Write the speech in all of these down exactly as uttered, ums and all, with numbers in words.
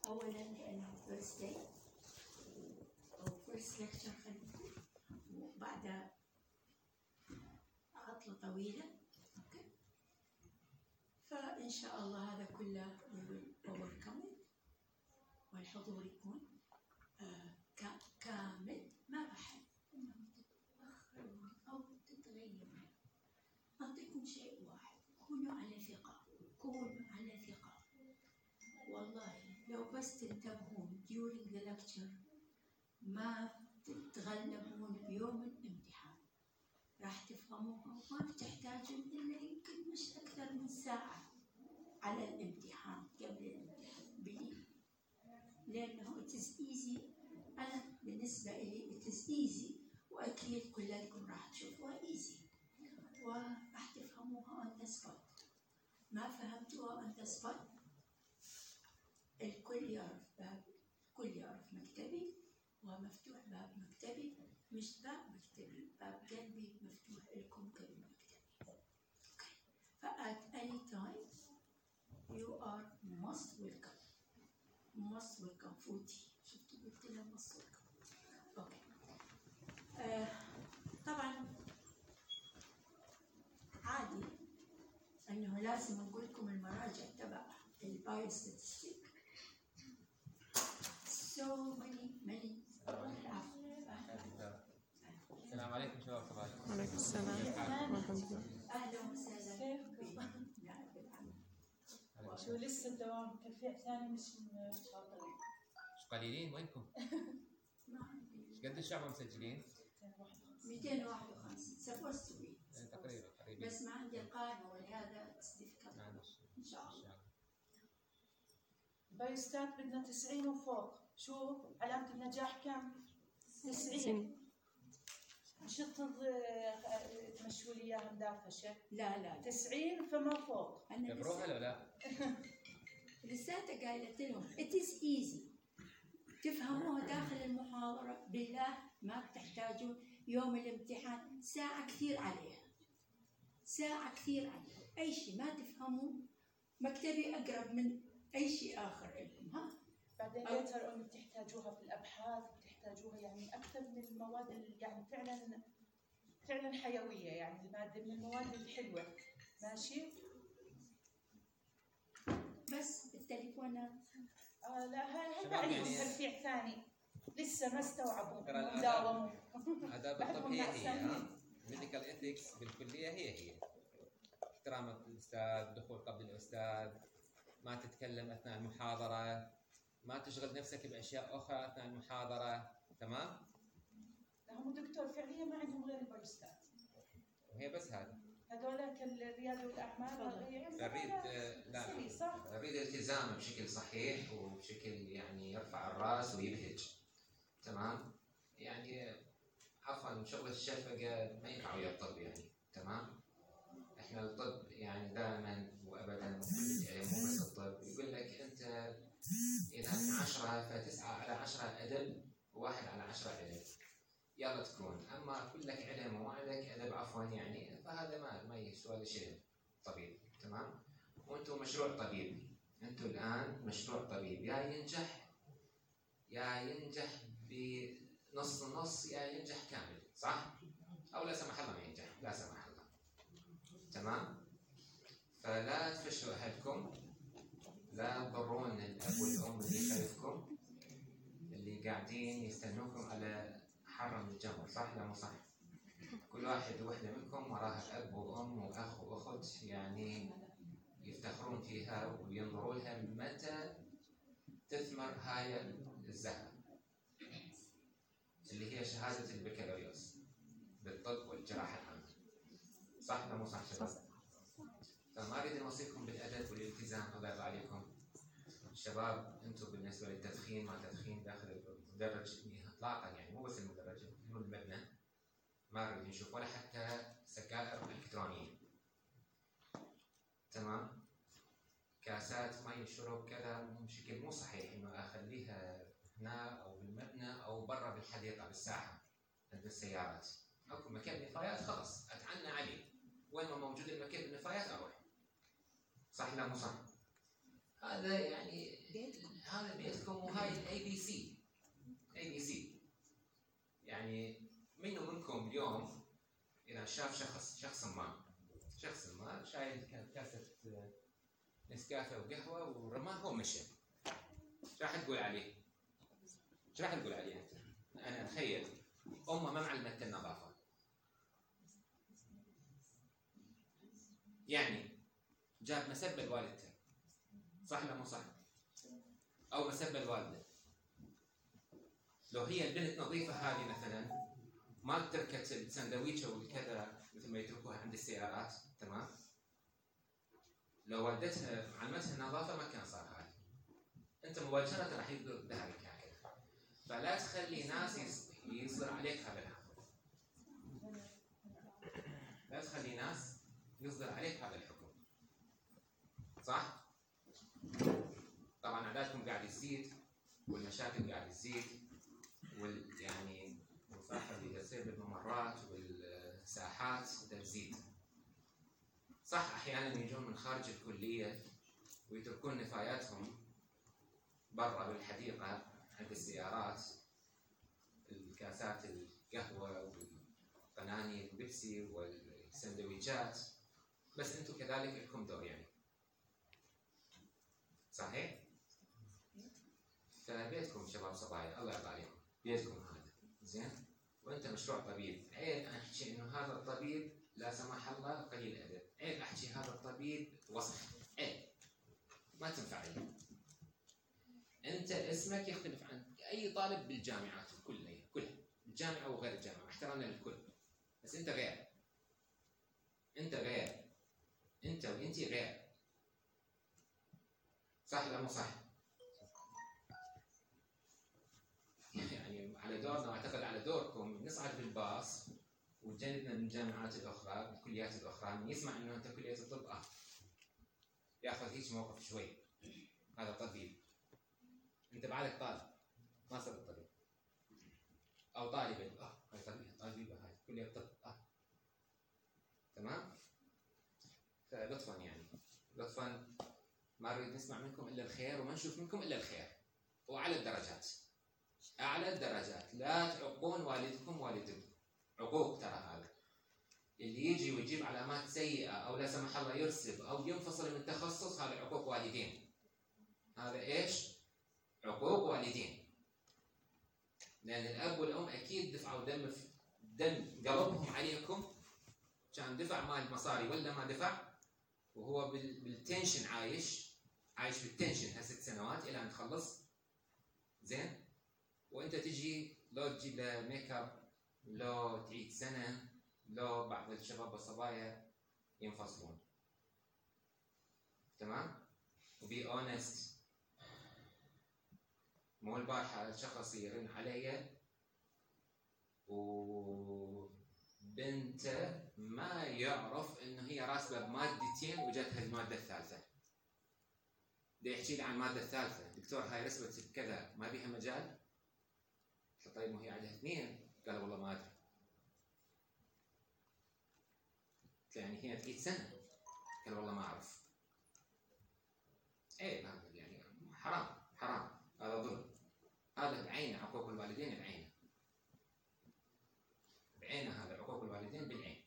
أولا لأنه first day أو first lecture خلينا نقول، وبعد عطلة طويلة. أوكي، فإن شاء الله هذا كله we will overcome it، والحضور يكون آه كامل، ما بحث إنه تتأخرون أو تتغيرون. أعطيكم شيء واحد، كونوا على ثقة، كونوا على ثقة. والله لو بس تنتبهون during the lecture ما تتغلبون بيوم الامتحان، راح تفهموها وما بتحتاجون إلا يمكن مش أكثر من ساعة على الامتحان قبل الامتحان بلي، لأنه it is easy. أنا بالنسبة لي it is easy، وأكيد كلكم راح تشوفوها easy وراح تفهموها on the spot. ما فهمتوها on the spot الكل يعرف باب، الكل يعرف مكتبي، ومفتوح باب مكتبي، مش باب مكتبي، باب قلبي مفتوح لكم كل مكتبي. ف at any time you are most welcome. most welcome. فوتي شفتوا قلت لها most welcome. اوكي. آه طبعا عادي انه لازم اقول لكم المراجع تبع البايوستاتستيك. so many many السلام عليكم شباب. صباح الخير. وعليكم السلام ورحمة الله. اهلا وسهلا. شو لسه الدوام ترفيع ثاني مش شاطرين. مش قليلين وينكم؟ ايش قد الشعب مسجلين؟ مئتين وواحد وخمسين supposed to be تقريبا تقريبا، بس ما عندي القائمة ولهذا difficult ان شاء الله. بايوستات بدنا تسعين وفوق. شو علامة النجاح كم؟ تسعين. مش تمشوا لي اياها مدافشة. لا لا تسعين فما فوق. انا تبروها ولا لا؟ لساتها قايلت لهم it is easy، تفهموها داخل المحاضرة. بالله ما بتحتاجون يوم الامتحان ساعة كثير عليها، ساعة كثير عليها. أي شيء ما تفهموا مكتبي أقرب من أي شيء آخر لكم. ها بعدين ليتر أون بتحتاجوها في الأبحاث، بتحتاجوها يعني أكثر من المواد اللي يعني فعلا فعلا حيوية، يعني المادة من المواد الحلوة. ماشي؟ بس التليفون آه لا هاي بعد يعني ترفيع ثاني لسه ما استوعبوا ترى داوموا. آداب الطب هي هي، ها ميديكال إيثكس بالكلية هي هي، احترام الأستاذ، دخول قبل الأستاذ، ما تتكلم أثناء المحاضرة، ما تشغل نفسك بأشياء أخرى أثناء المحاضرة. تمام؟ هم دكتور فعليا ما عندهم غير البايوستات، وهي بس هذا. هذول كالرياضة والأعمال نريد لا نريد التزام بشكل صحيح وبشكل يعني يرفع الراس ويبهج. تمام؟ يعني عفوا شغلة الشفقة ما ينفع ويا الطب يعني. تمام؟ احنا الطب يعني دائما وابدا مو بس الطب يقول لك انت اذا من عشرة فتسعة على عشرة ادب وواحد على عشرة علم. يلا تكون، اما كل لك علم وما عندك ادب عفوا يعني فهذا ما ما يسوى ولا شيء طبيب. تمام؟ وانتم مشروع طبيب، انتم الان مشروع طبيب، يا ينجح يا ينجح بنص نص يا ينجح كامل، صح؟ او لا سمح الله ما ينجح، لا سمح الله. تمام؟ فلا تفشلوا اهلكم، لا تضرون الاب والام اللي خلفكم اللي قاعدين يستنوكم على حرم الجمر، صح لا مو صح؟ كل واحد وحده منكم وراها اب وام واخ واخت يعني يفتخرون فيها وينظروا لها متى تثمر هاي الزهره اللي هي شهاده البكالوريوس بالطب والجراحه العامه، صح لا مو صح شباب؟ فما اريد نوصيكم بالادب والالتزام. الله يرضى عليكم الشباب، انتم بالنسبه للتدخين ما تدخين داخل المدرج اطلاقا، يعني مو بس المدرج مو المبنى ما نريد نشوف ولا حتى سكائر الكترونيه. تمام؟ كاسات مي الشرب كذا بشكل مو صحيح انه اخليها هنا او بالمبنى او برا بالحديقه بالساحه عند السيارات. اكو مكان نفايات خلاص اتعنى عليه، وين ما موجود المكان بالنفايات اروح. صح لا مو صح؟ هذا يعني هذا بيتكم هاي الاي بي سي. اي بي سي يعني منو منكم اليوم اذا شاف شخص شخص ما شخص ما شايل كاسه نسكافيه وقهوه ورماها ومشى، شو راح تقول عليه؟ شو راح تقول عليه انت؟ انا اتخيل امه ما معلمته النظافه، يعني جاب مسبه لوالدته، صح ولا مو صح؟ او مسبه لوالده. لو هي البنت نظيفه هذه مثلا ما تركت السندويشه والكذا مثل ما يتركوها عند السيارات، تمام؟ لو والدتها علمتها النظافه ما كان صار هذا. انت مباشره راح يصدر ذلك هكذا. فلا تخلي ناس يصدر عليك هذا الحكم. لا تخلي ناس يصدر عليك هذا الحكم. صح؟ طبعا اعدادكم قاعد يزيد والمشاكل قاعد تزيد وال يعني المصاحبه اللي تصير بالممرات والساحات تزيد. صح احيانا يجون من خارج الكليه ويتركون نفاياتهم برا بالحديقه عند السيارات، الكاسات القهوه والقناني البيبسي والسندويشات، بس انتم كذلك لكم دور يعني. صحيح؟ فبيتكم شباب صبايا الله يرضى عليكم، بيتكم هذا زين، وانت مشروع طبيب، عيب احكي انه هذا الطبيب لا سمح الله قليل ادب، عيب احكي هذا الطبيب وصف، عيب ما تنفع لي. انت اسمك يختلف عن اي طالب بالجامعات كلها كلها، الجامعه وغير الجامعه، احترامنا للكل، بس انت غير. انت غير. انت وانتي غير. صح ولا مو صح؟ يعني على دورنا واعتقد على دوركم نصعد بالباص وتجنبنا من الجامعات الاخرى الكليات الاخرى من يسمع انه انت كليه الطب اه ياخذ هيك موقف شوي، هذا طبيب، انت بعدك طالب ما صرت طبيب او طالبه اه هاي طبيبه طالبه هاي كليه الطب اه تمام. فلطفا يعني لطفا ما نريد نسمع منكم الا الخير وما نشوف منكم الا الخير، وعلى الدرجات اعلى الدرجات. لا تعقون والدكم والدكم، عقوق ترى هذا. اللي يجي ويجيب علامات سيئه او لا سمح الله يرسب او ينفصل من تخصص، هذا عقوق والدين. هذا ايش؟ عقوق والدين. لان الاب والام اكيد دفعوا دم في دم قلبهم عليكم، كان دفع مال مصاري ولا ما دفع، وهو بالتنشن عايش عايش بالتنشن هالست سنوات الى ان تخلص زين. وانت تجي لو تجيب له ميك اب، لو تعيد سنه، لو بعض الشباب والصبايا ينفصلون. تمام؟ وبي اونست، مو البارحه شخص يرن علي وبنته ما يعرف انه هي راسبه بمادتين وجاتها الماده الثالثه. دا يحكي لي عن الماده الثالثه، دكتور هاي رسبت بكذا ما بيها مجال؟ طيب وهي عندها اثنين؟ قال والله ما ادري. يعني هي تعيد سنه؟ قال والله ما اعرف. ايه يعني حرام حرام، هذا ظلم، هذا بعينه عقوق الوالدين بعينه بعينه هذا عقوق الوالدين بالعين.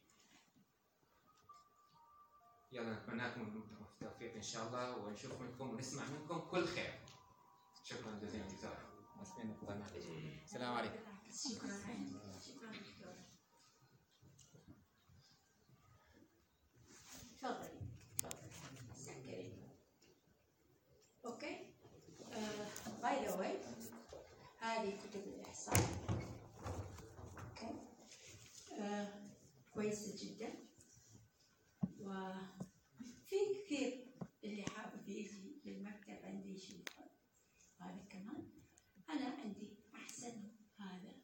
يلا نتمنى لكم التوفيق ان شاء الله، ونشوف منكم ونسمع منكم كل خير. شكرا جزيلا دكتور. السلام عليكم. شكرا شكرا دكتور. تفضلي تفضلي سكري. اوكي باي ذا واي هذه كتب الاحصاء. اوكي آه، كويسه جدا، وفي كثير اللي حابب يجي للمكتب عندي يشوفها. هذا كمان انا عندي احسن هذا.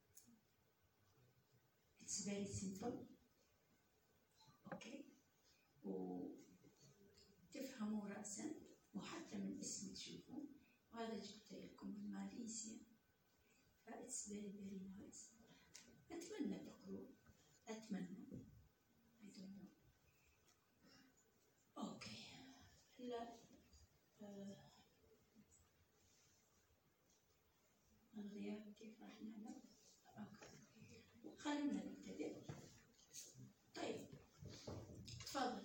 It's very simple. اوكي وتفهموا رأسا، وحتى من اسم تشوفوا. وهذا جبت لكم من ماليزيا، ف it's very very nice. أتمنى تقروا، أتمنى. I don't know. أوكي هلا آه. الغياب كيف راح نعمل؟ أوكي. خلونا نبتدئ. طيب تفضل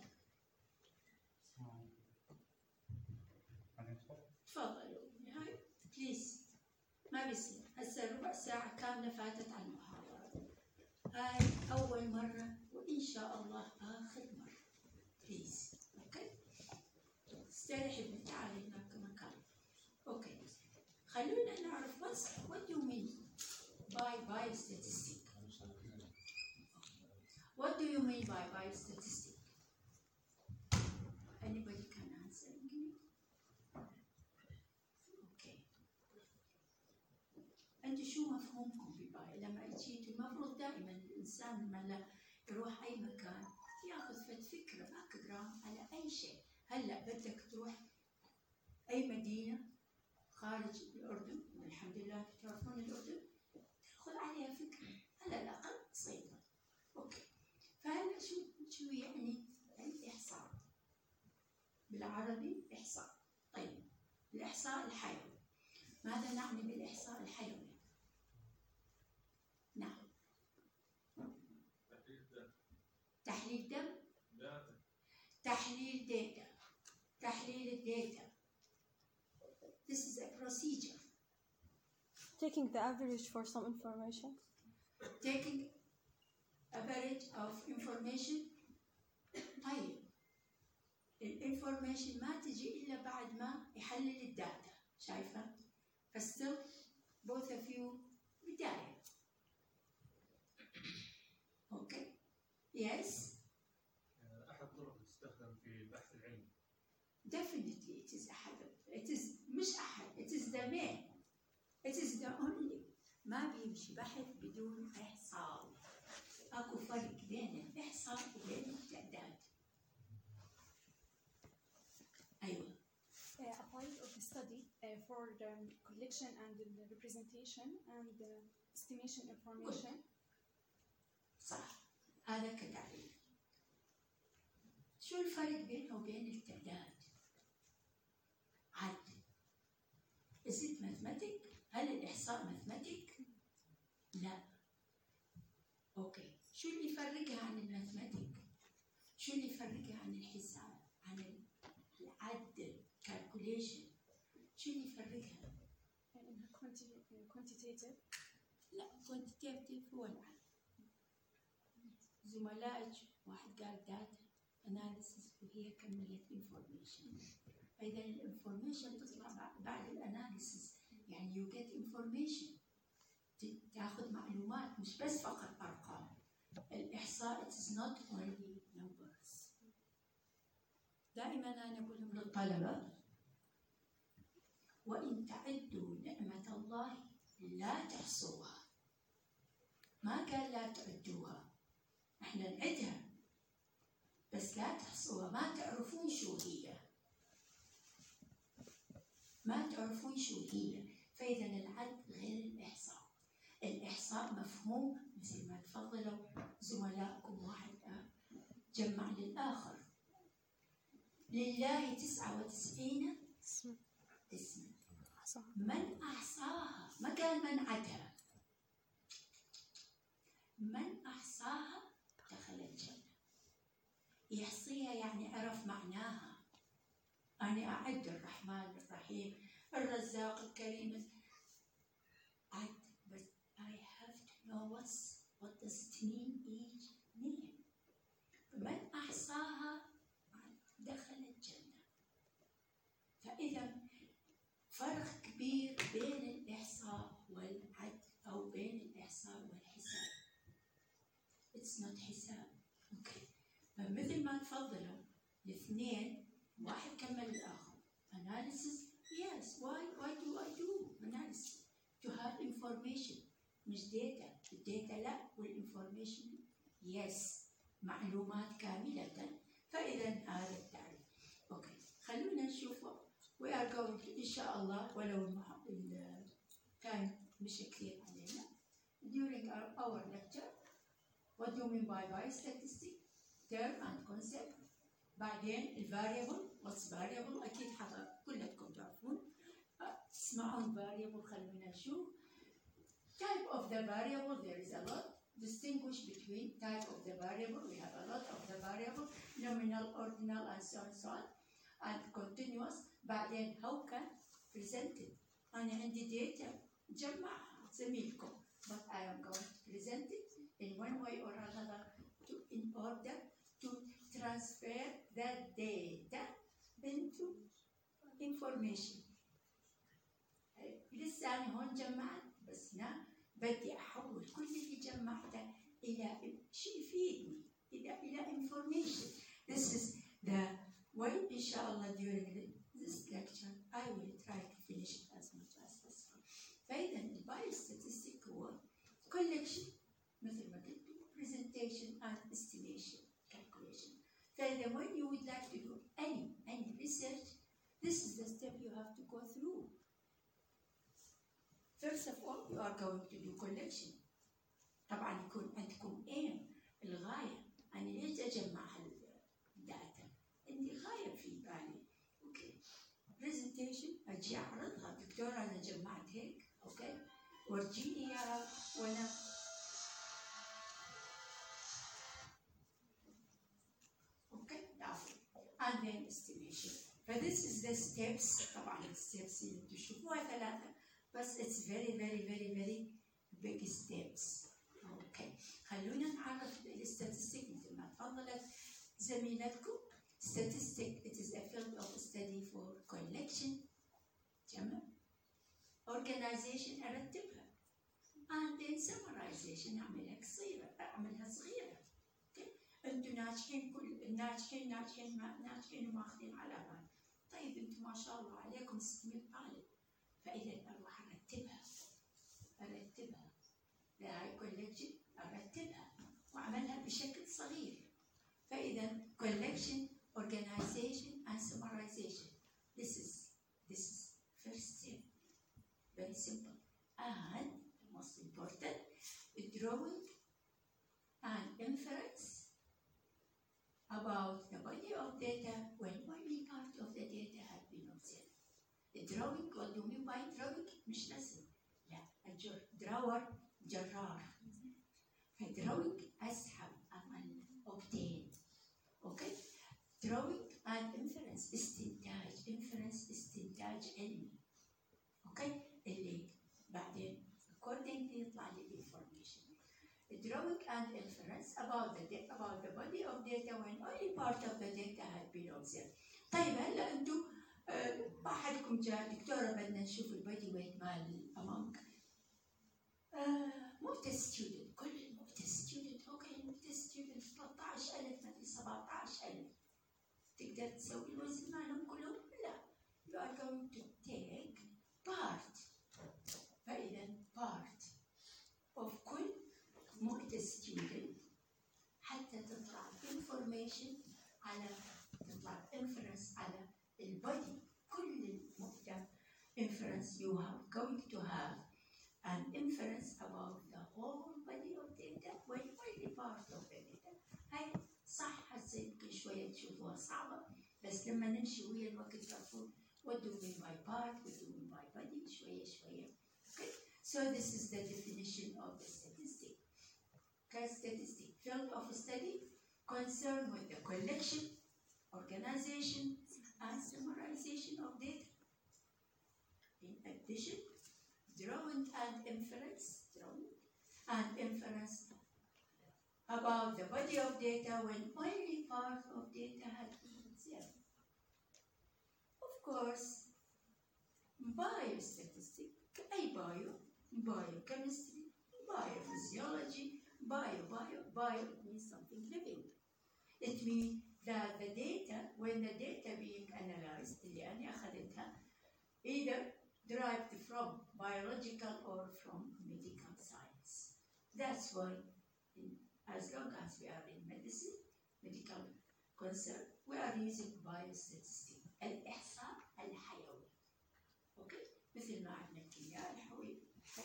تفضلوا هاي بليز. ما بيصير هسه ربع ساعة كاملة فاتت على المحاضرة. هاي أول مرة وإن شاء الله آخر مرة. بليز أوكي. استريحي بنت تعالي هناك مكان. أوكي. خلونا نعرف what's what do you mean by biostatistic. What do you mean by biostatistic? Anybody can answer me? Okay. أنتوا شو مفهومكم بباي؟ لما اجيتوا المفروض دائما الإنسان لما يروح أي مكان ياخذ فد فكرة باك جراوند على أي شيء. هلا بدك تروح أي مدينة خارج الأردن، والحمد لله تعرفون الأردن، تاخذ عليها فكرة على الأقل بسيطة. أوكي. فهلا شو شو يعني الإحصاء؟ بالعربي إحصاء. طيب الإحصاء الحيوي، ماذا نعني بالإحصاء الحيوي؟ نعم. تحليل دم. تحليل داتا. تحليل الداتا. This is a procedure. Taking the average for some information. Taking average of information. طيب الانفورميشن ما تجي إلا بعد ما يحلل الداتا. شايفة؟ فستيل both of you بداية. أوكي. Yes. أحد الطرق تستخدم في البحث العلمي. Definitely it is أحد. It is مش أحد. It is the main. It is the only. ما بيمشي بحث بدون إحصاء. أكو فرق بين الإحصاء وبين التعداد. أيوة. Uh, a part of the study uh, for the collection and the representation and the estimation information. صح. هذا كتعريف. شو الفرق بينه وبين التعداد؟ عد. Is it mathematic؟ هل الإحصاء mathematic؟ لا. أوكي. شو اللي يفرقها عن الماثماتيك؟ شو اللي يفرقها عن الحساب؟ عن العد calculation؟ شو اللي يفرقها؟ إنها quantitative. لا quantitative هو العد. زملائك واحد قال data analysis وهي كملت information. فإذا الانفورميشن تطلع بعد الاناليسيس، يعني you get information. تاخذ معلومات مش بس فقط أرقام. الإحصاء it is not only numbers. دائما أنا أقول لهم للطلبة وإن تعدوا نعمة الله لا تحصوها. ما قال لا تعدوها، احنا نعدها بس لا تحصوها. ما تعرفون شو هي، ما تعرفون شو هي. فإذا العد غير الإحصاء. الإحصاء مفهوم مثل ما تفضلوا زملائكم، واحد جمع للآخر. لله تسعة وتسعين اسم. من أحصاها، ما قال من عدها. من أحصاها دخل الجنة. يحصيها يعني عرف معناها. أنا أعد الرحمن الرحيم الرزاق الكريم. عد بس I have to know what's, what does it mean each name. من أحصاها دخل الجنة. فإذا فرق كبير بين الإحصاء والعد أو بين الإحصاء والحساب. It's not حساب. أوكي. فمثل ما تفضلوا الاثنين واحد كمل الآخر. Analysis. Yes. Why? Why do I do analysis? To have information. مش data. الداتا لا والinformation yes. معلومات كاملة. فإذا هذا التعريف. أوكي. خلونا نشوف. We are going to إن شاء الله ولو كان مش كثير علينا. During our, our lecture, what do you mean by biostatistics? Term and concept. بعدين الفاريبل. what's variable؟ أكيد حضر كلكم تعرفون. تسمعون variable. خلونا نشوف. Type of the variable, there is a lot. Distinguish between type of the variable. We have a lot of the variable, nominal, ordinal, and so on, so on. And continuous. بعدين how can present it. أنا عندي data جمعها زميلكم. But I am going to present it in one way or another to, in order to transfer that data into information. لسه أنا هون جمعت بس هنا بدي أحول كل اللي جمعته إلى شيء يفيدني إلى إلى information. This is the way إن شاء الله during this lecture I will try to finish it as much as possible. فإذا البايوستاتستيك هو collection مثل ما قلت presentation and estimation calculation. فإذا when you would like to do any any research, this is the step you have to go through. First of all, you are going to do collection. طبعا يكون عندكم aim الغاية. أنا ليش أجمع هالداتا؟ عندي غاية في بالي. أوكي. presentation أجي أعرضها. دكتورة أنا جمعت هيك. أوكي. ورجيني إياها وأنا أوكي. دافع. And then estimation. فthis is the steps. طبعا الsteps اللي تشوفوها ثلاثة. بس it's very very very very big steps. اوكي خلونا نعرف الستاتستيك مثل ما تفضلت زميلتكم. Statistic it is a field of study for collection جمع organization ارتبها and then summarization اعملها قصيرة اعملها صغيرة. اوكي انتم ناجحين كل الناجحين ناجحين ناجحين وماخذين علامات. طيب انتم ما شاء الله عليكم ستمية طالب. فإذا أروح أرتبها أرتبها لهاي collection أرتبها وأعملها بشكل صغير. فإذا collection, organization and summarization. This is this is first step. Very simple. And most important, drawing and inference about the body of data when only part of the data had been observed. drawing what do you mean by drawing؟ مش رسم. لا الجر drawer جرار. فdrawing أسحب أعمل obtain. أوكي؟ drawing and inference استنتاج. inference استنتاج علمي. أوكي؟ اللي بعدين accordingly يطلع لي information. drawing and inference about the data, about the body of data when only part of the data had been observed. طيب هلا أنتم أه أحدكم جاء دكتورة بدنا نشوف البدي ويت مال أمامك. مو تست ستودنت كل المو تست ستودنت. أوكي المو تست ستودنت ثلاثة عشر ألف مثل سبعة عشر ألف. تقدر تسوي الوزن مالهم كلهم؟ لا. You are going to take part. فإذا part of كل مو تست ستودنت حتى تطلع information على تطلع inference على البدي. كل المقدم inference you are going to have an inference about the whole body of data when only part of the data. هاي صح هسه يمكن شوية تشوفوها صعبة بس لما نمشي ويا الوقت تعرفون what do we mean by part, what do we mean by body شوية شوية. Okay, so this is the definition of the statistic. Okay, statistic field of study concerned with the collection, organization, and summarization of data. In addition, drawing and inference, drawing and inference about the body of data when only part of data had been observed. Of course, biostatistics, أي bio, biochemistry, biophysiology, bio, bio, bio means something living. It means that the data, when the data being analyzed, اللي أنا أخذتها, either derived from biological or from medical science. That's why, in, as long as we are in medicine, medical concern, we are using biostatistics. الإحصاء الحيوي. Okay? مثل ما عندنا الكيمياء الحيوية،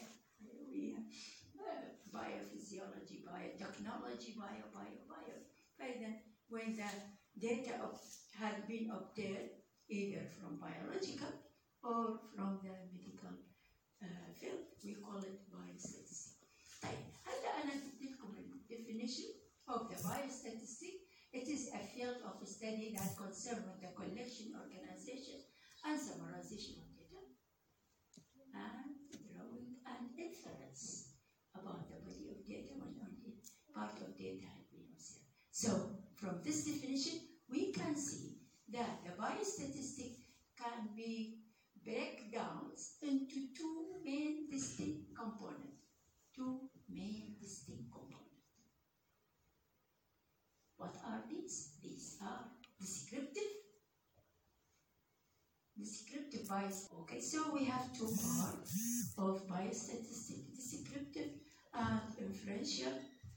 biophysiology, biotechnology, bio, bio, bio. فإذا when the data had been obtained either from biological or from the medical uh, field, we call it biostatistics. study that concern with the collection, organization, and summarization of data, and drawing and inference about the body of data when only part of data had been observed. So, from this definition, we can see that the biostatistic can be breakdowns into two main distinct components. Two main distinct components. What are these? These are descriptive, descriptive bias. Okay, so we have two parts of biostatistics: descriptive and inferential.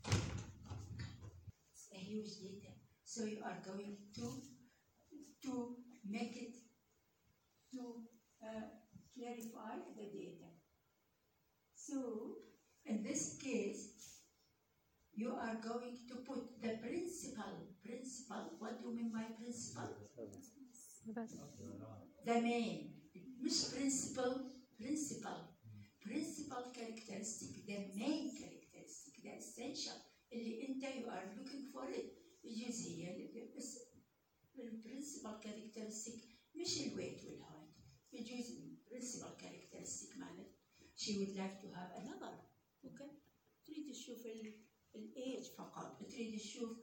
It's a huge data, so you are going to to make it to uh, clarify the data. So in this case, you are going to put the principal, principal, what do you mean by principal? The main, مش principal, principal, principal characteristic, the main characteristic, the essential, اللي انت you are looking for it, الجزئية بس principal characteristic مش الويت والهايت، يجوز principal characteristic معناته she would like to have another, okay? تريد تشوف الايج فقط، تريد تشوف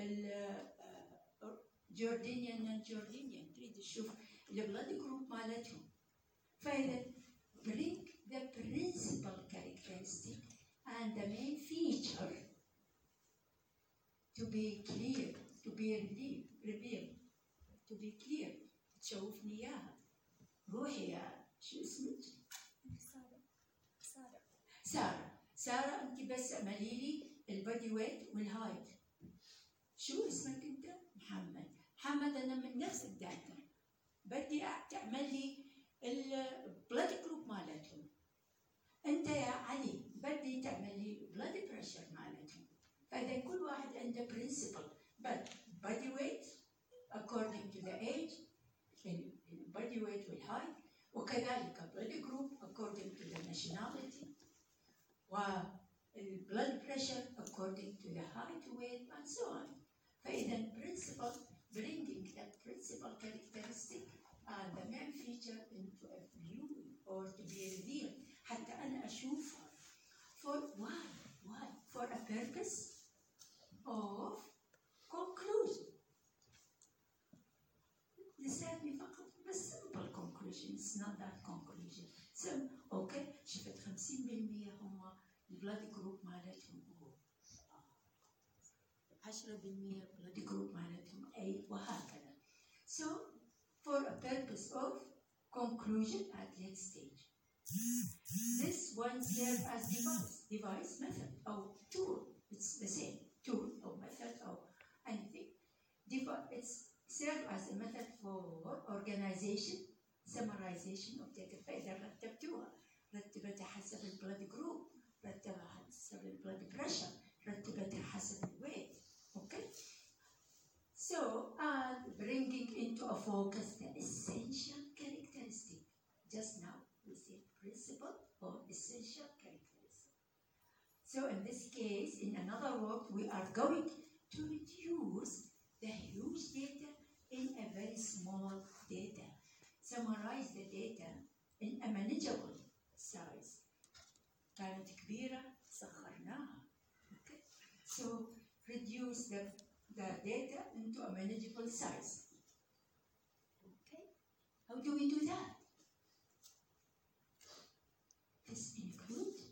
الجوردينيان نون جوردينيان، تريد تشوف البلاد جروب مالتهم. فإذا bring the principal characteristic and the main feature to be clear, to be revealed, to be clear. تشوفني إياها. روحي يا شو اسمك؟ سارة. سارة. سارة. سارة أنت بس اعملي لي البادي ويت والهايت. شو اسمك أنت؟ محمد. محمد أنا من نفس الداتا. بدي تعمل لي البلاد جروب مالتهم. أنت يا علي بدي تعمل لي بلاد بريشر مالتهم. فإذا كل واحد عنده برنسبل، but body weight according to the age، البادي ويت والهايت، وكذلك blood group according to the nationality، والبلد بريشر according to the height, weight, and so on. فإذا principle bringing that principal characteristic and the main feature into a view or to be revealed حتى أنا أشوفها. For why? Why? For a purpose of conclusion. لساتني فقط بس simple conclusion. It's not that conclusion. So, okay, شفت خمسين بالمية هم البلاد جروب مالتهم هو، عشرة بالمية البلاد جروب مالتهم أي، وهكذا. So, for a purpose of conclusion at late stage. This one serves as device, device method or tool. It's the same tool or method or anything. Device, it's serves as a method for organization, summarization of data. فإذا رتبتوها، رتبتها حسب البلاد جروب، رتبها حسب البلاد بريشر، رتبتها حسب الويت. Okay. So, and bringing into a focus the essential characteristic. Just now we said principal or essential characteristic. So in this case, in another word, we are going to reduce the huge data in a very small data. Summarize the data in a manageable size. كانت كبيرة سخرناها. Okay. So reduce the, the data into a manageable size. Okay. How do we do that? This includes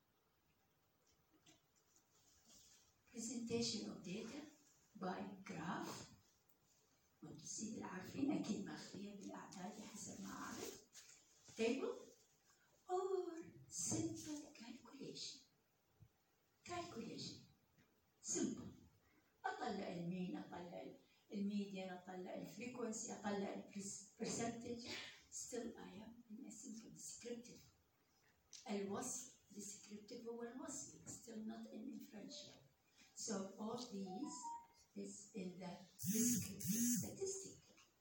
presentation of data by graph. وانتم العارفين أكيد ماخذيها بالأعداد حسب ما أعرف. Table or simple calculation. Calculation. Simple. أطلع المين، أطلع الميديان، أطلع الفريكونسي، أطلع البرسنتج. Still I am in a simple descriptive. الوصف descriptive هو الوصف. Still not an inferential. So all these is in the descriptive statistic.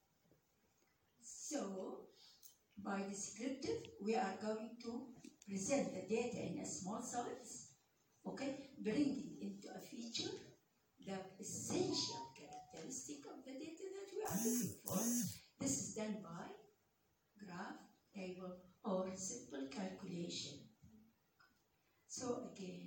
So by descriptive, we are going to present the data in a small size, okay, bringing into a feature the essential characteristic of the data that we are looking for. This is done by graph, table, or simple calculation. So again,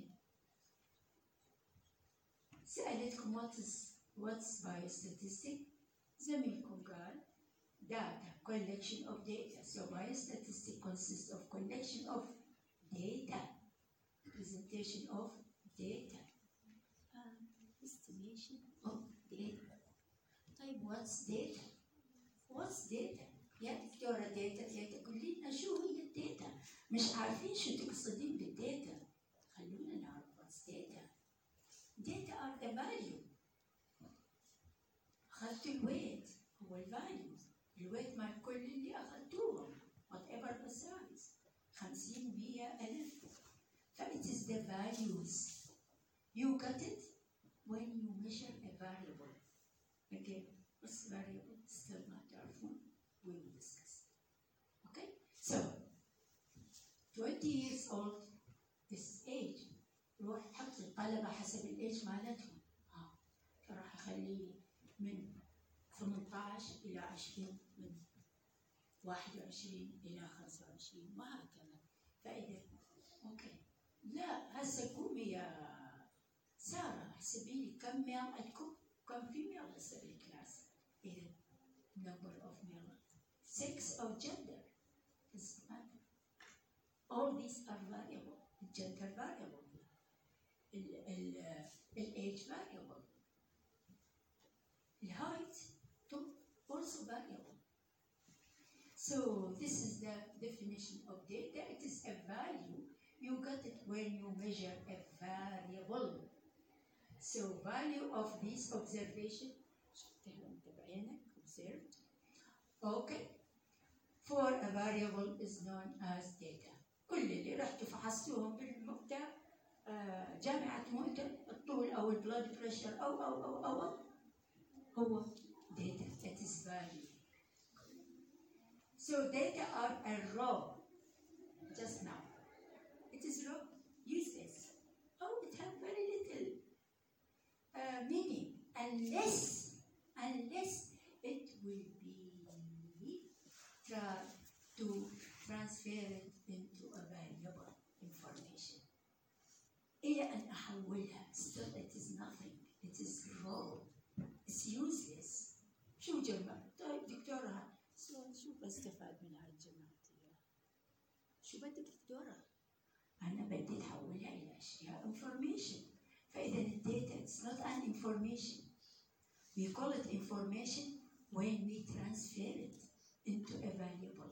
سألتكم what is what's biostatistic؟ زميلكم قال data, collection of data. So biostatistic consists of collection of data, presentation of data, and estimation of data. طيب what's data؟ what's data؟ يا دكتورة data data كلنا شو هي الداتا؟ مش عارفين شو تقصدين بالداتا. خلونا نعرف what's data. data are the value. أخذت الويت هو الفاليو. الويت مال كل اللي أخذتوهم whatever the size. خمسين مية ألف. ف it is the values. You got it when you measure a variable. Again, what's variable? Still not تعرفون. We will discuss. Okay? So, twenty years old, this age. روح حط الطلبة حسب الإيج مالتهم. آه. فراح أخليه من ثمانية عشر إلى عشرين، من واحد وعشرين إلى خمسة وعشرين وهكذا. فإذا أوكي. لا هسه قومي يا سارة احسبي لي كم ميل عندكم؟ كم في ميل هسه بالكلاس؟ إذا number of male, sex or gender doesn't matter. All these are variable. The gender variable. ال ال age variable. The height also variable. So this is the definition of data. It is a value. You got it when you measure a variable. So value of this observation. Observed. Okay. For a variable is known as data. كل اللي رحتوا فحصتوهم بالمؤتة آه جامعة مؤتة الطول أو البلاد بريشر أو أو أو أو, أو هو data. That is value. So data are a raw. Just now. It is raw. Useless. Oh, it has very little uh, meaning unless unless it will be tried to transfer it into a variable information. إلى أن أحولها. Still it is nothing. It is raw. It's useless. شو جمع؟ طيب دكتورة شو بستفاد من هاي الجماعة؟ شو بدك دكتورة؟ أنا بدي أحولها إلى أشياء information. فإذا الداتا it's not an information. We call it information when we transfer it into a variable.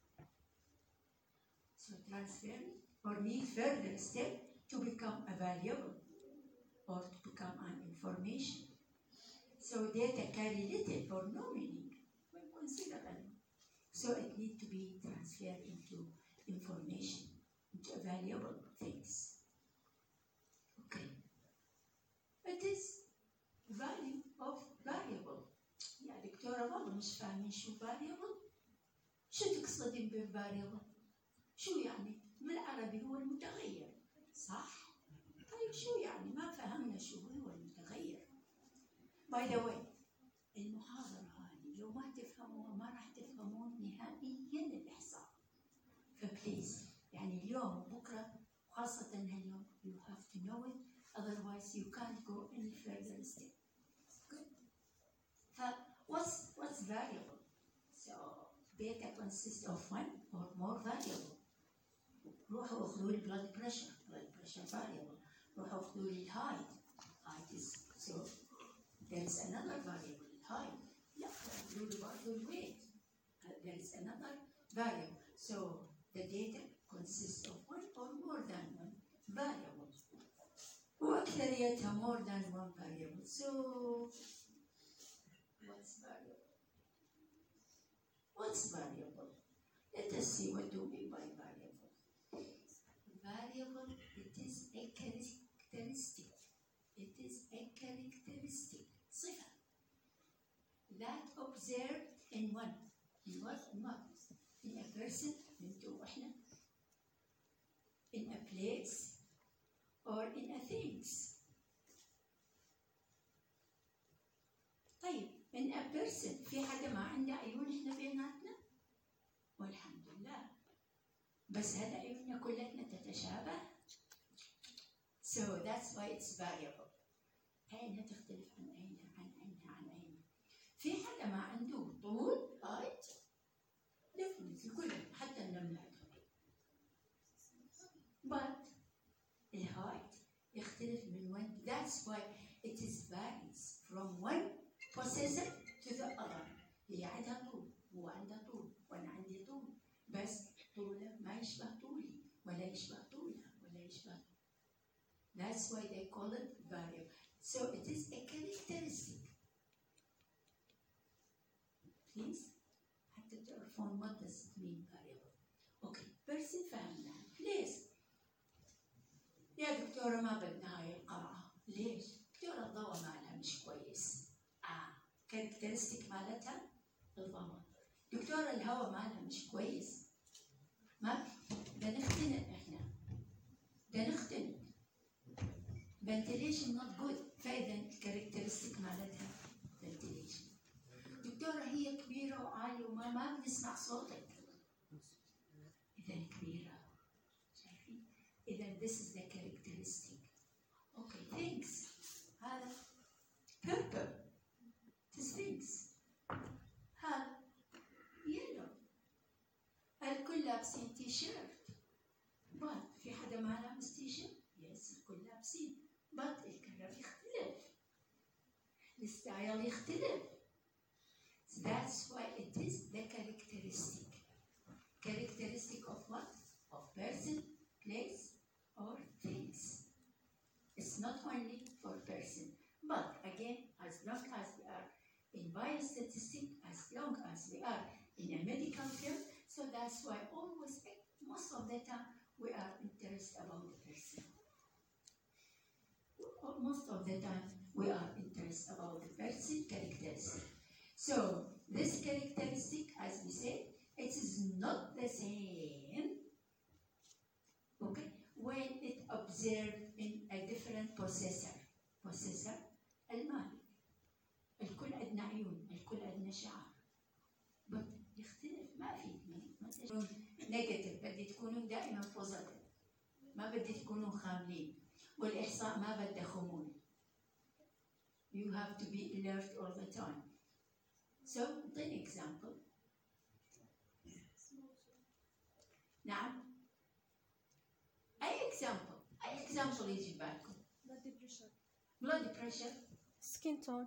So transfer it or need further step to become a variable or to become an information. So data carry little or no meaning when considered. So it needs to be transferred into information, into valuable things. Okay. It is value of variable. يا دكتورة والله مش فاهمين شو variable. شو تقصدين بالvariable؟ شو يعني؟ بالعربي هو المتغير. صح؟ طيب شو يعني؟ ما فهمنا شو هو المتغير. By the way, المحاضرة هذه لو ما تفهموها ما راح تفهمون نهائياً الإحصاء. فبليز يعني اليوم وبكرة خاصة هاليوم you have to know it, otherwise you can't go any further step. Good. What's what's variable? So data consists of one or more variable. روحوا اخذوا لي blood pressure, blood pressure variable. روحوا اخذوا لي height, height is so. There is another variable, height. لا اخذوا لي برضه weight. There is another variable. So the data consists of one or more than one variable. وأكثريتها more than one variable. So what's variable? What's variable? Let us see what do we mean by variable. Variable, it is a characteristic. It is a characteristic. صفة. That observed in one. In what? In what? In a person, into إحنا. In a place, or in a things. طيب in a person في كلها عيون احنا بيناتنا والحمد لله، بس هل عيوننا كلتنا تتشابه؟ So that's why it's variable. عينها تختلف عن عينها عن عينها عن عينها. في حدا ما عنده طول height definitely كلهم حتى النملة. But the height يختلف من one. That's why it is varies from one possessor to the other. هي عندها طول، هو عنده طول، وأنا عندي طول، بس طوله ما يشبه طولي ولا يشبه طولها ولا يشبه. That's why they call it variable. So it is a characteristic. Please حتى تعرفون what does it mean variable. Okay, person فهمنا. ليش؟ يا دكتورة ما بدنا هاي القرعة. ليش؟ دكتورة الضوء مالها مش كويس. آه characteristic مالتها الضوء. دكتورة الهواء مالها مش كويس. ما بدنا نختنق احنا. بدنا نختنق. ventilation not good. فإذا characteristic مالتها ventilation. دكتورة هي كبيرة وعالية وما ما بنسمع صوتك. إذا كبيرة. شايفين؟ إذا this is the characteristic. Okay, thanks. هذا purple. It is things. هذا yellow. الكل لابسين تي شيرت. but في حدا ما لابس تي شيرت؟ yes الكل لابسين. but الكلر يختلف. الستايل يختلف. That's why it is the characteristic. Characteristic of what? Of person, place, or things. It's not only for person, but again, as long as we are in biostatistics, as long as we are in a medical field, so that's why always, most of the time, we are interested about the person. Most of the time, we are interested about the person characteristic. So, this characteristic, as we said, it is not the same, okay, when it observed in a different possessor. Possessor, المالك. الكل عندنا عيون، الكل عندنا شعر. but يختلف، ما في ما تكونون نيجاتيف، بدي تكونون دائما بوزيتيف. ما بدي تكونون خاملين. والإحصاء ما بده خمول. You have to be alert all the time. So, an example. نعم. أي example. أي example يجي بالكم. blood pressure. Blood pressure. Skin tone.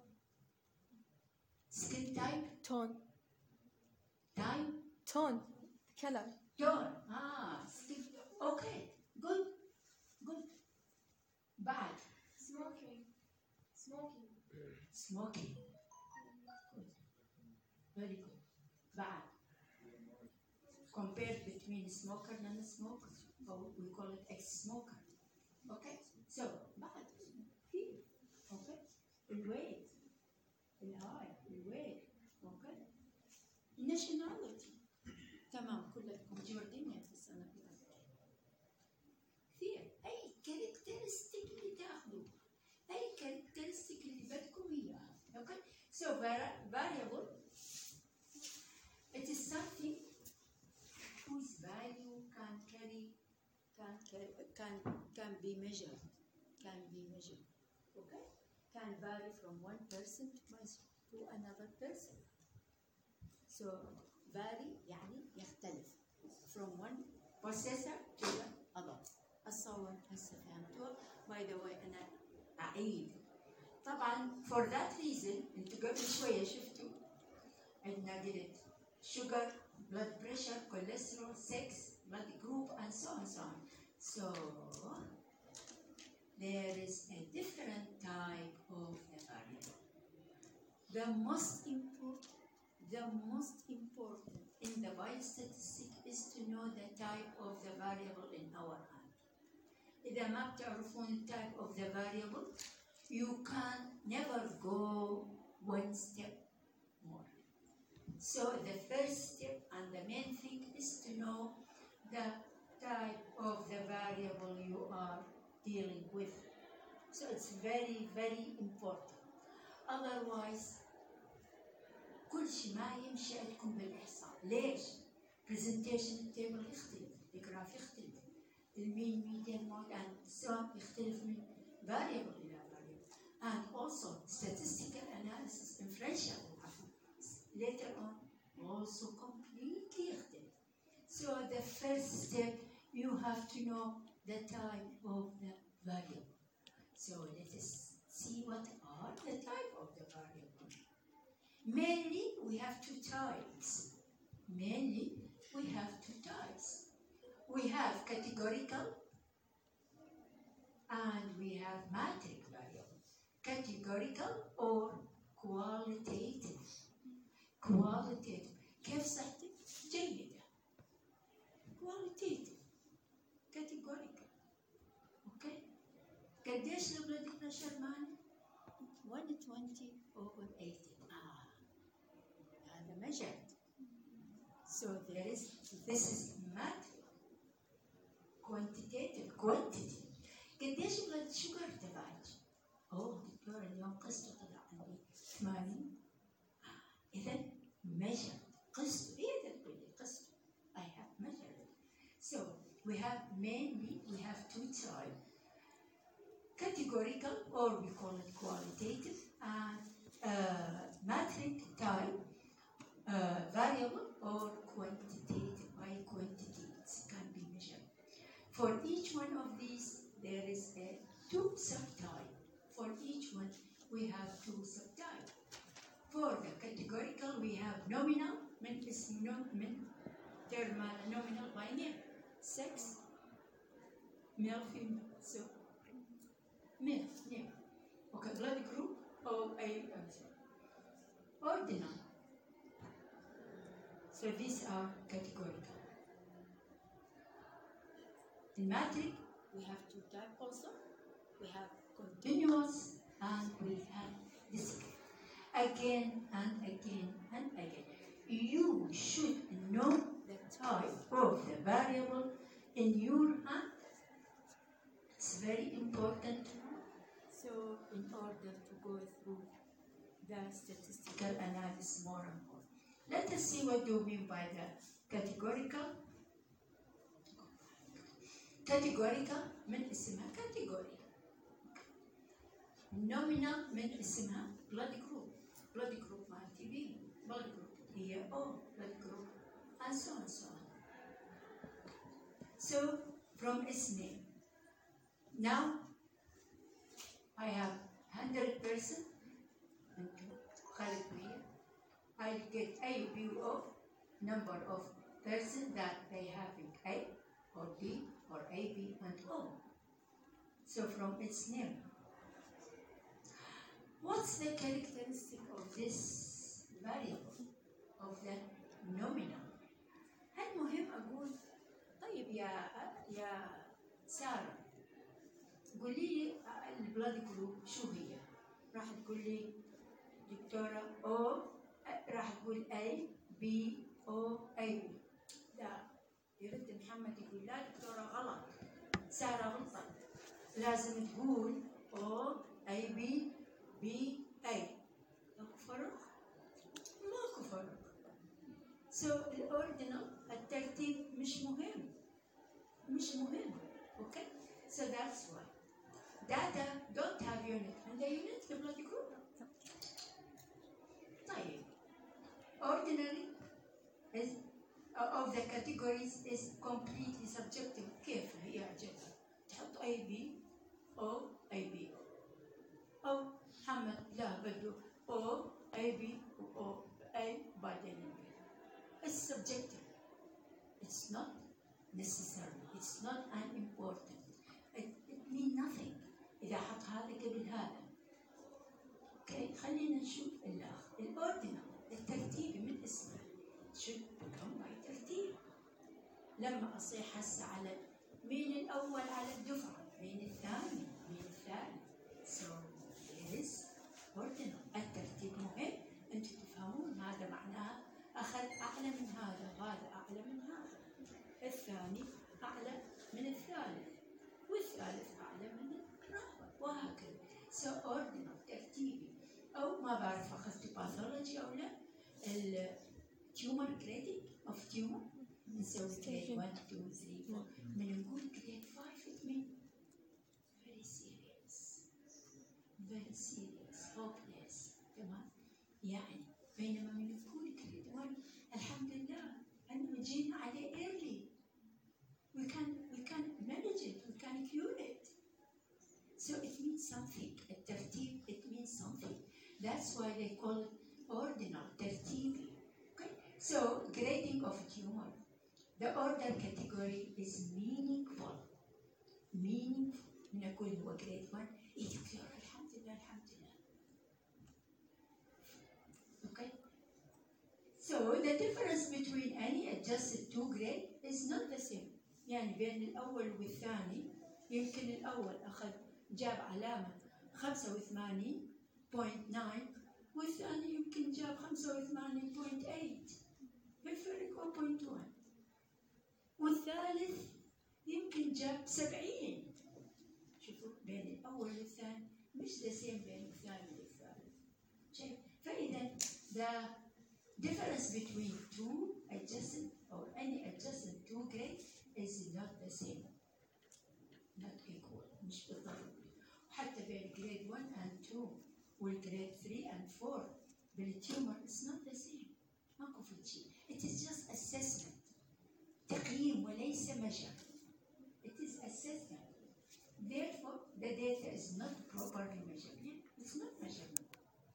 Skin type. Tone. Type. Tone. Color. Tone. Ah, skin. Okay. Good. Good. Bad. Smoking. Smoking. Smoking. Good. Very good. Bad. Compared between smoker and non-smoker, or we call it ex-smoker. Okay? So, bad. Here. Okay? The weight. The height. The weight. Okay? Nationality. تمام كلكم جوردينيا في السنة كثير. أي characteristic اللي تاخذوه. أي characteristic اللي بدكم إياها. Okay? So, variable. It is something whose value can carry, can carry, can can be measured, can be measured. Okay? Can vary from one person to another person. So vary يعني يختلف from one possessor to the other. أتصور هسه فهمتوا. By the way أنا أعيد. طبعا for that reason أنتوا قبل شوية شفتوا عندنا قلت sugar, blood pressure, cholesterol, sex, blood group, and so on, so on. So, there is a different type of the variable. The most important, the most important in the biostatistic is to know the type of the variable in our hand. إذا ما بتعرفون the type of the variable, you can never go one step more. So the first step and the main thing is to know the type of the variable you are dealing with. So it's very, very important. Otherwise, كل شيء ما يمشي عندكم بالإحصاء. ليش؟ برزنتيشن تيبل يختلف، الجراف يختلف، المين ميديان مود and so on يختلف من variable إلى variable. And also statistical analysis inferential later on also completely يختلف. So the first step you have to know the type of the variable. So let us see what are the type of the variable. Mainly we have two types. Mainly we have two types. We have categorical and we have metric variable. Categorical or qualitative. Qualitative. كيف صحتك؟ جيدة. Qualitative. Categorical. Okay. قديش الولد اثناشر ماني؟ one twenty over eighty. آه. هذا مجد. So there is, this is metric. Quantitative. Quantity. قديش الولد الشجر تبعك؟ أوه دكتور اليوم قسطه طلع عندي ثمانين. إذا measured. قسط. هي تقول لي قسط. I have measured. So we have mainly we have two types. Categorical or we call it qualitative and uh, metric type uh, variable or quantitative by quantities can be measured. For each one of these there is a two subtype. For each one we have two subtype. For the categorical we have nominal من اسم من term nominal by name. Sex male female. So male name. Okay, blood group or a ordinal. So these are categorical. In metric we have two types also. We have continuous and we have discrete. Again and again and again. You should know the type of the variable in your hand. It's very important to know. So in order to go through the statistical analysis more and more. Let us see what you mean by the categorical. Categorical من اسمها category. Nominal من اسمها blood group. Blood group مالتي B. Blood group هي O. Blood group and so on so on. So from its name. Now I have one hundred percent I get A, B, O, number of persons that they having A or B or A, B and O. So from its name. What's the characteristic of this variable of the nominal? المهم أقول طيب يا يا سارة قولي لي البلاد جروب شو هي؟ راح تقول لي دكتورة أو راح تقول A B O A B. لا يرد محمد يقول لا دكتورة غلط، سارة غلطت، لازم تقول O A B B A. ماكو فرق؟ ماكو فرق. So الأوردينال الترتيب مش مهم، مش مهم. Okay? So that's why. Data don't have unit and the unit the blood group. طيب. Ordinary is uh, of the categories is completely subjective. كيف هي عجبها؟ تحط A B O A B O. أو محمد لا بده O A B O A بعدين B. It's subjective. It's not necessary. It's not unimportant. It, it means nothing. إذا حط هذا قبل هذا. أوكي خلينا نشوف الآخر. الأوردينال الترتيبي من اسمه should become by ترتيب. لما أصيح هسه على مين الأول على الدفعة، مين الثاني، مين الثالث. So it is ordinal. الترتيب مهم. أنتم تفهمون هذا معناه أخذ أعلى من هذا، وهذا أعلى من هذا. الثاني أعلى من الثالث، والثالث أعلى من الرابع، وهكذا. So ordinal ترتيبي. أو ما بعرف أخذت باثولوجي أو لا، tumor grading of tumor. نسوي grade one, two, three, four. من نقول grade five it means very serious, very serious, hopeless. تمام؟ يعني بينما من نقول grade one الحمد لله أنه جينا عليه early. We can we can manage it, we can cure it. So it means something. الترتيب it means something. That's why they call it ordinal, ترتيبي. Okay? So grading of tumor. The order category is meaningful. Meaningful. نقول هو grade one. إيه دكتور الحمد لله الحمد لله. Okay? So the difference between any adjusted two grade is not the same. يعني بين الأول والثاني يمكن الأول أخذ جاب علامة خمسة وثمانين فاصلة تسعة والثاني يمكن جاب خمسة وثمانين فاصلة ثمانية. الفرق هو صفر فاصلة واحد. والثالث يمكن جاب سبعين. شوفوا بين الأول والثاني مش the same بين الثاني والثالث. شايف؟ فإذا the difference between two adjacent or any adjacent two grade is not the same. Not equal. مش بالضبط. وحتى بين grade one and two والgrade three and four بالtumor it's not the same. ماكو في شيء. It is just assessment. تقييم وليس measurement. It is assessment. Therefore, the data is not properly measured. Yeah, it's not measurement.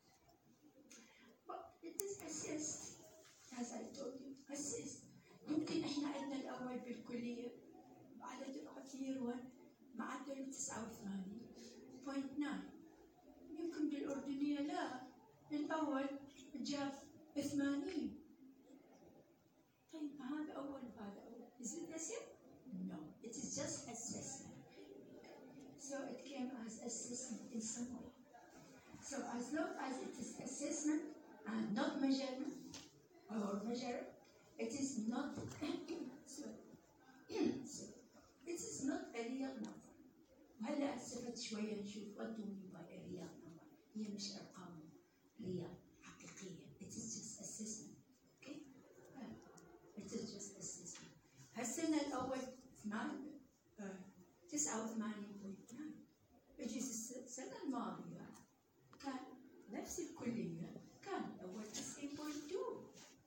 But it is assessed. As I told you, assessed. يمكن احنا عندنا الأول بالكلية على دفعة year one معدل تسعة وثمانين فاصلة تسعة. يمكن بالأردنية لا الأول جاب ثمانين. طيب هذا أول وهذا أول. Is it the same? No. It is just assessment. So it came as assessment in some way. So as long as it is assessment and not measurement or measure, it is not so, so it is not a real number. وهلا استفدت شوية نشوف what do we mean by a real number. هي مش أرقام real حقيقية. It is just assessment. Okay? It is just assessment. هالسنة الأول ثمان تسعة وثمانين فاصلة اثنين. بجيز السنة الماضية كان نفس الكلية كان الأول تسعين فاصلة اثنين.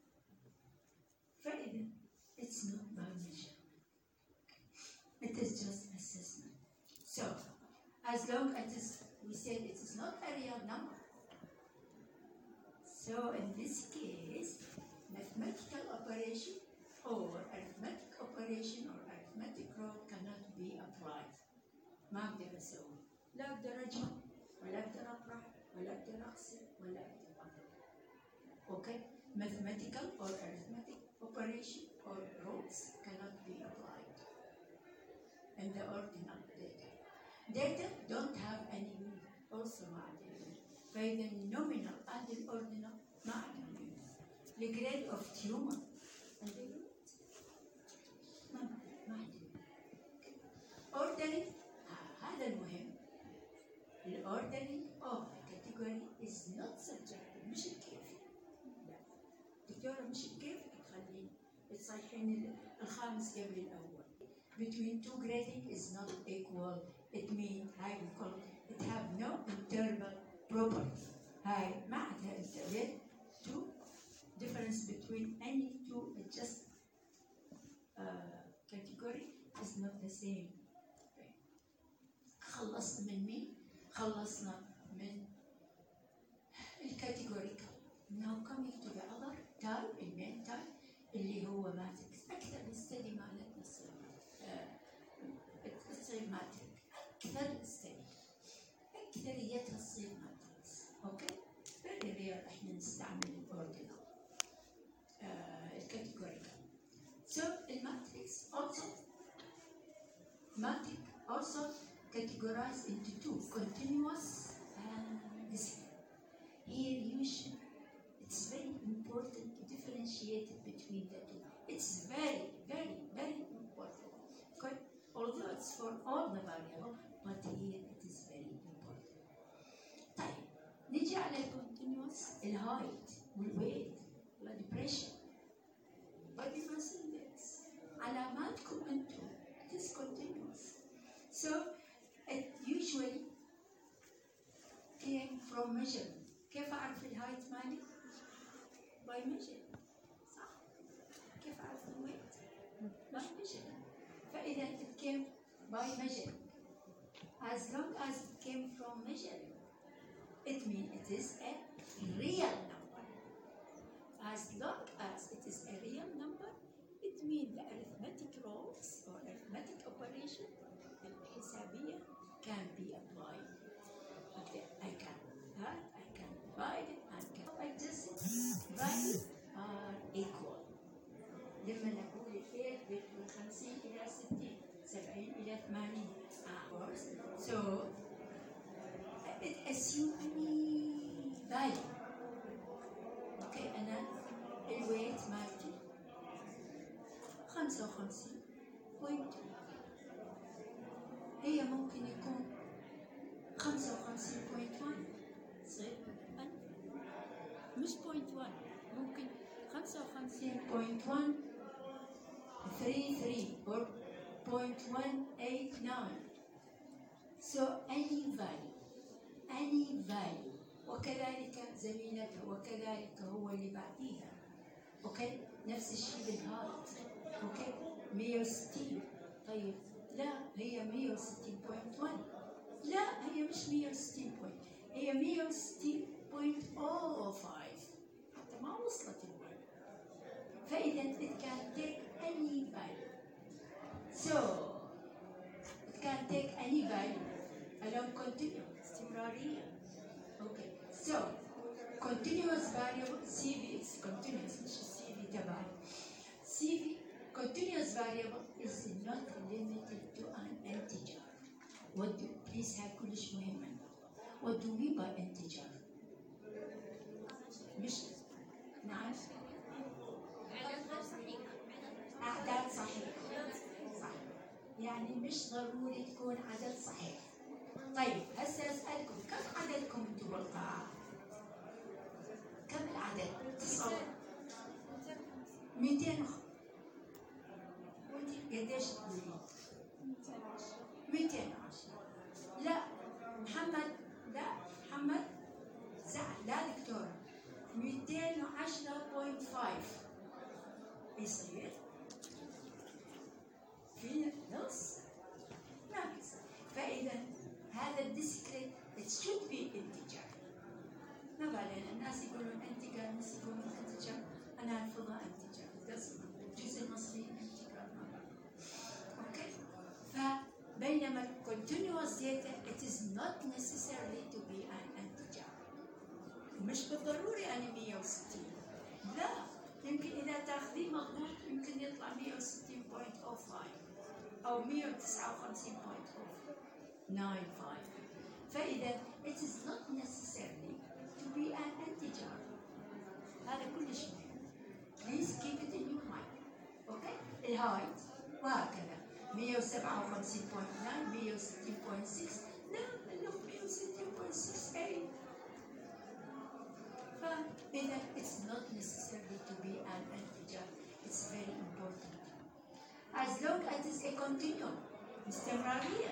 فإذا it's not by measure. It is just assessment. So, as long as it is, we said it is not a real number. So, in this case, mathematical operation or arithmetic operation or arithmetic rule cannot be applied. ما أقدر أسوي. لا أقدر أجمع ولا أقدر أطرح ولا أقدر أقسم ولا أقدر أضرب. Okay? Mathematical or arithmetic operation or rules cannot be applied in the ordinal data. Data don't have any meaning. Also ما عندنا meaning. فإذا الnominal and the ordinal ما عندنا meaning. The grade of tumor and the grade ما ما عندنا. Ordering هذا المهم. The ordering of the category is not subjective. مش الكيفي. لا. دكتورة مش الكيفي تخلين تصيحين الخامس قبل الأول. Between two grading is not equal. It means هاي بنقول it have no interval property. هاي ما عندها interval. Two difference between any two just uh, category is not the same. خلصنا من مين؟ خلصنا من الكاتيجوريكال. Now coming to the other type, المين type اللي هو ماتريكس. أكثر الستدي مالتنا تصير تصير ماتريكس. أكثر الستدي أكثريتها تصير ماتريكس. أوكي؟ very rare إحنا نستعمل الأوردينال الكاتيجوريكال. So الماتريكس also matrix also categorized into two, continuous and discrete. Here you should, it's very important to differentiate between the two. It's very, very, very important. Okay? Although it's for all the variables, but here it is very important. طيب نجي على continuous الهايت والويت blood pressure أحطكم أنتم. It is continuous. So it usually came from measurement. كيف أعرف الهايت مالي؟ by measurement. صح؟ كيف أعرف الويت؟ by measurement. فإذا it came by measurement. As long as it came from measurement, it means it is a real number. As long as it is a real number, it means the arithmetic rules or arithmetic operation الحسابية can be applied. Okay, I can add, I can divide it, I can adjust it. Values are equal. لما نقول الإيه من خمسين إلى ستين، سبعين إلى ثمانين hours. So it assumes any value. Okay, أنا الويت مالتي خمسة وخمسين بوينت. هي ممكن يكون خمسة وخمسين بوينت واحد صغير مش بوينت واحد، ممكن خمسة وخمسين بوينت واحد ثلاثة ثلاثة or بوينت واحد ثمانية تسعة. So any value any value وكذلك زميلتها وكذلك هو اللي بعديها. اوكي نفس الشيء بالهايت. اوكي مية وستين. طيب لا هي مية وستين بوينت واحد. لا هي مش مية وستين بوينت، هي مية وستين بوينت صفر خمسة. حتى ما وصلت الوين. فإذا it can take any value. So it can take any value along continuum استمرارية. Okay so continuous variable C V is continuous مش C V تبعي. C V continuous variable is not limited to an integer. What do please have كلش مهمة. What do we mean by integer؟ مش نعم أعداد صحيحة. صح يعني مش ضروري تكون عدد صحيح. طيب هسه أسألكم كم عددكم أنتم بالقاعة؟ كم العدد؟ تصور مئتين. وانت قديش تقولين؟ مئتين وعشرة. لا محمد لا محمد زعل لا دكتور مئتين وعشرة بوينت خمسة يصير في نص ما بيصير. فإذا هذا الديسكريت it should be integer. ما بالنا الناس يقولون integer الناس يقولون integer أنا أرفضها integer الجزء المصري integer ما بعرف. أوكي فبينما continuous data it is not necessarily to be an integer. مش بالضروري أنا مية وستين. لا يمكن إذا تاخذيه مضبوط يمكن يطلع مية وستين بوينت صفر خمسة أو مية وتسعة وخمسين بوينت صفر تسعة خمسة. فإذا it is not necessarily to be an integer. هذا كلش مهم. Please keep it in your mind. Okay? الهايت وهكذا مية وسبعة وخمسين بوينت تسعة مية وستين بوينت ستة. لا اللهم مية وستين بوينت ستة أي. فإذا it's not necessarily to be an integer. It's very important. As long as it is a continuum استمرارية.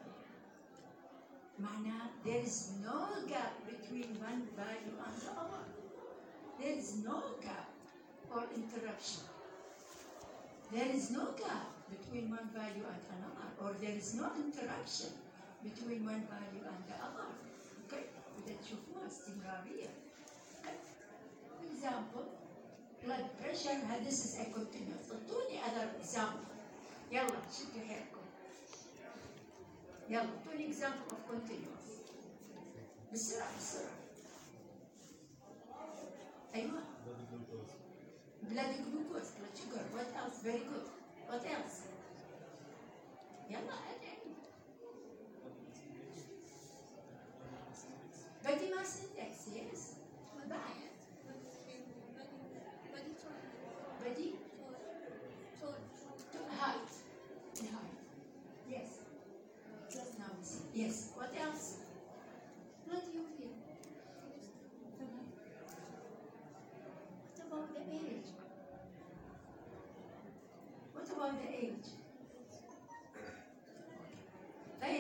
معناه there is no gap between one value and the other. There is no gap or interruption. There is no gap between one value and another, or there is no interruption between one value and the other. Okay? بدها تشوفوها استمرارية. Okay? For example, blood pressure. This is a continuous. اعطوني other example. يلا شدوا حيلكم. يلا اعطوني example of continuous. بسرعة بسرعة. أيوة. Blood glucose, blood sugar. What else? Very good. What else? يلا أدعي. Body mass index, yes. بعد. Body. Height. Height. Yes. Just now we see. Yes. What else? Blood urea. What about the age? What about the age?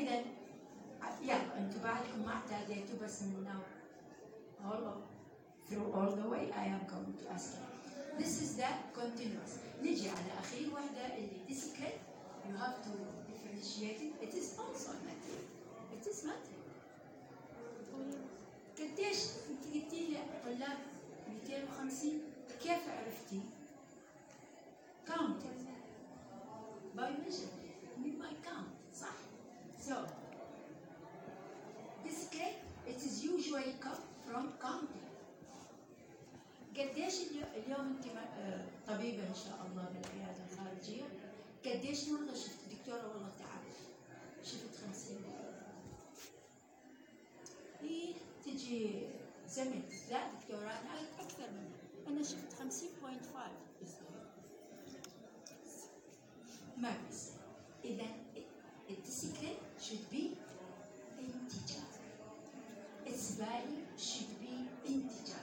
فإذا يلا أنتم بعدكم ما اعتاديتوا بس من now all of through all the way I am going to ask you. This is the continuous. نجي على أخير واحدة اللي discrete. You have to differentiate it. It is also matter. It is matter. قديش أنت قلتي لي طلاب مئتين وخمسين كيف عرفتي؟ Counted by measurement. With my count. صح؟ So discrete it is usually come from counting. قديش اليوم, اليوم انت طبيبه ان شاء الله بالعياده الخارجيه، قديش مرضى شفت دكتوره والله تعال شفت خمسين إيه تجي زميلتي لا دكتوره انا اكثر منها انا شفت خمسين فاصلة خمسة ما بس. اذا الديسكريت should be integer. Its value should be integer.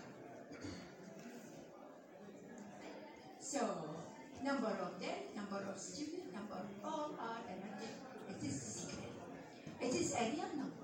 So, number of death, number of students, number of all are another. It is secret. It is a real number.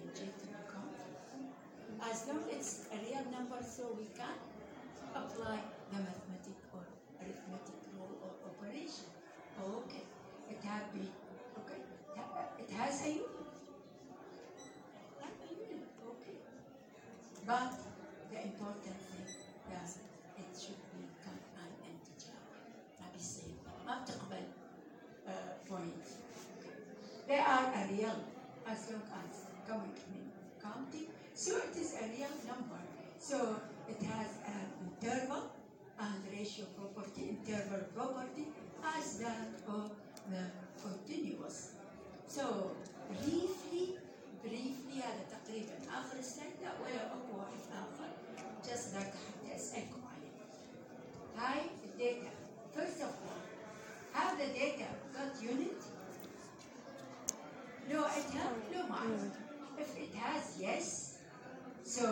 As long as it's a real number, so we can apply the mathematic or arithmetic rule or operation. Okay, it has be okay. It has a unit. Has a unit. Okay, but the important thing that it should become an integer. ما بيصير ما بتقبل point. They are a real as long as coming in counting. So it is a real number. So it has an interval and ratio property, interval property as that of the continuous. So briefly, briefly هذا تقريبا آخر سلايد لا ولا أكو واحد آخر. Just ذاك حتى أسألكم عليه. هاي الداتا. First of all, have the data got unit? No, it has no mark. If it has yes, so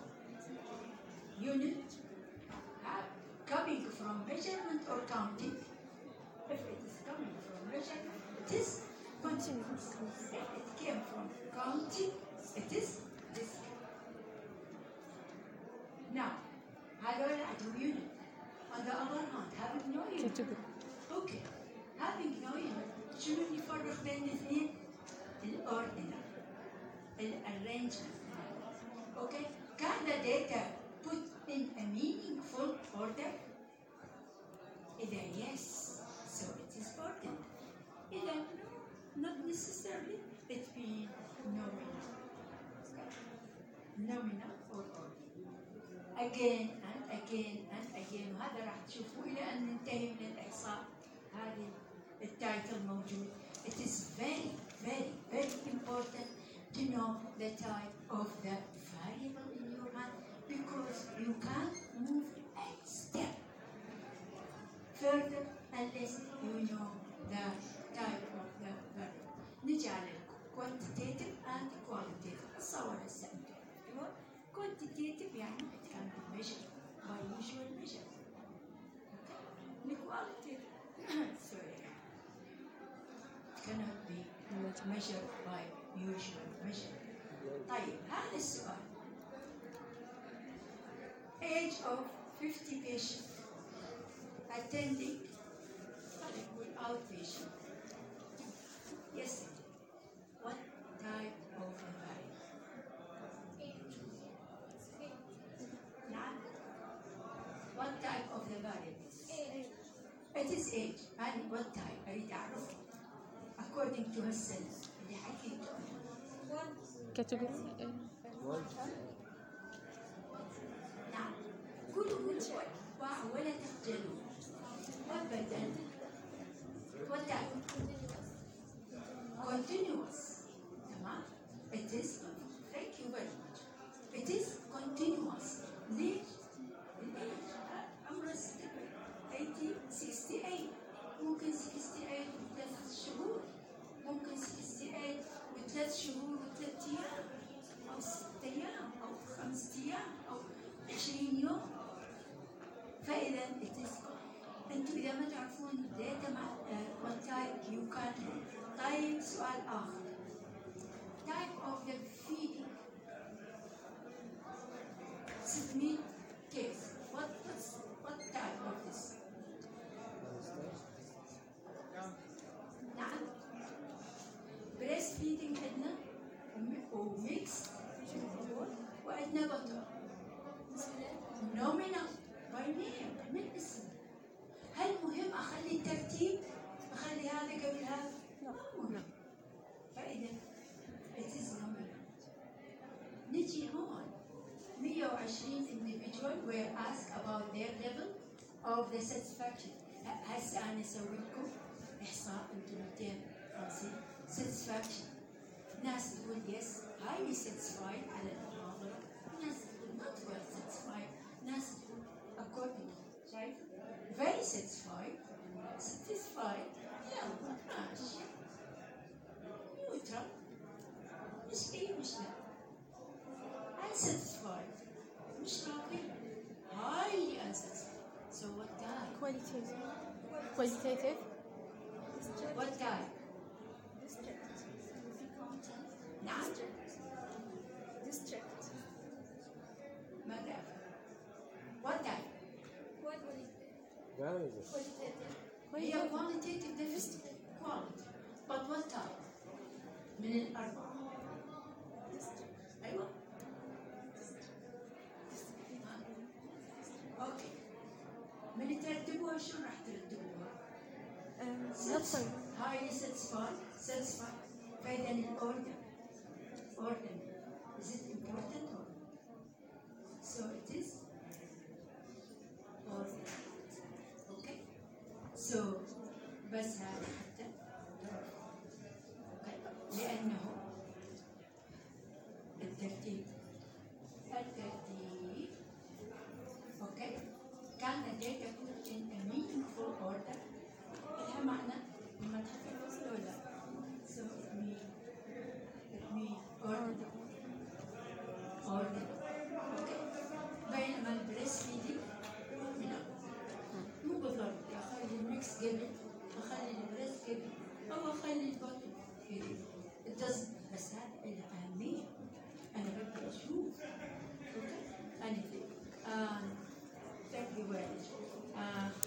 unit uh, coming from measurement or counting. If it is coming from measurement, it is continuous. If it came from counting, it is this. Now, هذول عندهم unit. On the other hand, having no unit. Okay. Having no unit. شنو اللي يفرق بين الاثنين؟ الأوردينال. الارrangement. Okay. Can the data put in a meaningful order? Either yes, so it is ordinal. Either no, not necessarily. It be nominal. Nominal or ordinal. Again and again and again. وهذا راح تشوفوه إلى أن ننتهي من الإحصاء. هذه التايتل موجود. It is very, very, very important to know the type of the variable in your hand because you can't move a step further unless you know the type of the variable. نجي على quantitative and qualitative. أتصور هسه أنتم عرفتوها. Quantitative يعني it can be measured by usual measure. Okay. Qualitative sorry cannot be measured by usual measure. طيب هذا السؤال. Age of fifty patients attending outpatient. Yesterday. What type of variable? نعم. What type of the variable? It is age. And what type? أريد أعرف. According to herself. اللي حكيته. category. نعم. قولوا قولوا ولا تخجلوا. أبدا. What type? Continuous. تمام. It is. Thank you very much. It is continuous. ليش؟ ليش؟ عمره eighty, sixty-eight. ممكن sixty-eight وثلاث شهور. ممكن sixty-eight وثلاث شهور وثلاث أيام أو ست أيام أو خمس أيام أو عشرين يوم. فإذا أنتم إذا ما تعرفون داتا مع والتايب يو كان. طيب سؤال آخر. وميكس وعندنا بطل نومينال باي نيم من اسم. هل مهم اخلي الترتيب؟ اخلي هذا قبل هذا؟ لا. مهم. فاذا it is nominal. نجي هون مية وعشرين individual were asked about their level of the satisfaction. هسه انا اسوي لكم احصاء انتم مئتين وخمسين satisfaction. ناس تقول yes highly satisfied على المحاضرة، ناس تقول not well satisfied، ناس تقول accordingly. شايف؟ very satisfied satisfied يلا ماشي neutral مش ايه مش لا. unsatisfied مش راضي highly unsatisfied. so what type؟ Qualitative. Qualitative. what type؟ نعم District. ماذا؟ what type؟ هي qualitative deficit quality but what type؟ من الأربعة. أيوة. أوكي. من ترتبوها شو راح ترتبوها؟ Um, not so. highly satisfied satisfied. فإذا الأوردر order is it important or so it is order. okay so بس هذا حتى okay. لأنه الترتيب الترتيب اوكي كان data put in a meaningful order لها معنى لما تحفظ ولا so it means it means order order اوكي. بينما البريس فيدنج لا مو بالضبط اخلي الميكس قبل اخلي البريس قبل او اخلي البطن فيدنج it doesn't. بس هذا له أهمية. أنا بدي أشوف اوكي anything um, thank you very much. uh,